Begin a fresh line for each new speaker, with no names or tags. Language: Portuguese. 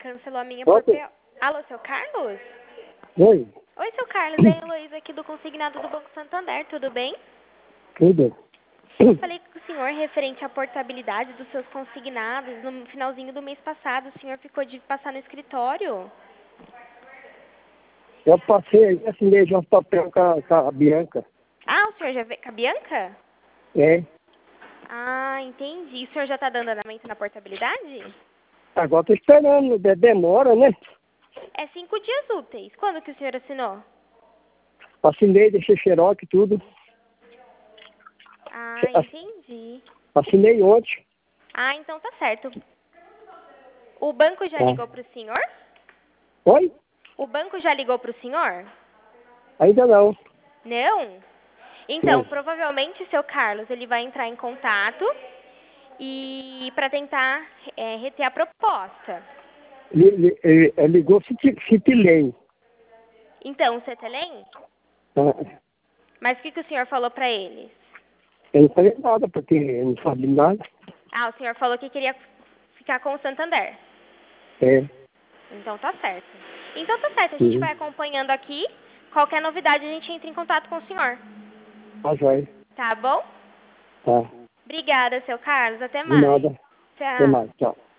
cancelou a minha por
Ontem?
PO. Alô, seu Carlos?
Oi,
Oi, seu Carlos. É a Heloísa aqui do Consignado do Banco Santander, tudo bem?
tudo?
Eu falei com o senhor referente à portabilidade dos seus consignados no finalzinho do mês passado. O senhor ficou de passar no escritório?
Eu passei, assinei já um papel com a Bianca.
Ah, o senhor já veio com a Bianca?
É,
Ah, entendi. O senhor já está dando andamento na portabilidade?
agora tô esperando, demora, né?
É 5 dias úteis. Quando que o senhor assinou?
Assinei, deixei xerox e tudo.
Ah,
Ass-
entendi.
Assinei ontem.
Ah, então tá certo. O banco já
Tá.
ligou pro senhor?
Oi?
O banco já ligou pro senhor?
Ainda não.
Não? Então,
Não.
provavelmente seu Carlos ele vai entrar em contato e para tentar reter a proposta.
Ele ligou Citilém.
Então, o Cetelem? Mas o que o senhor falou para eles?
Eu não falei nada, porque eu não sabia nada.
Ah, o senhor falou que queria ficar com o Santander.
É.
Então tá certo. Então tá certo, a gente
Uhum.
vai acompanhando aqui. Qualquer novidade a gente entra em contato com o senhor.
Tá joia.
Tá bom?
Tá.
Obrigada, seu Carlos. Até
De
mais.
nada. Até
Tchau.
mais. Tchau.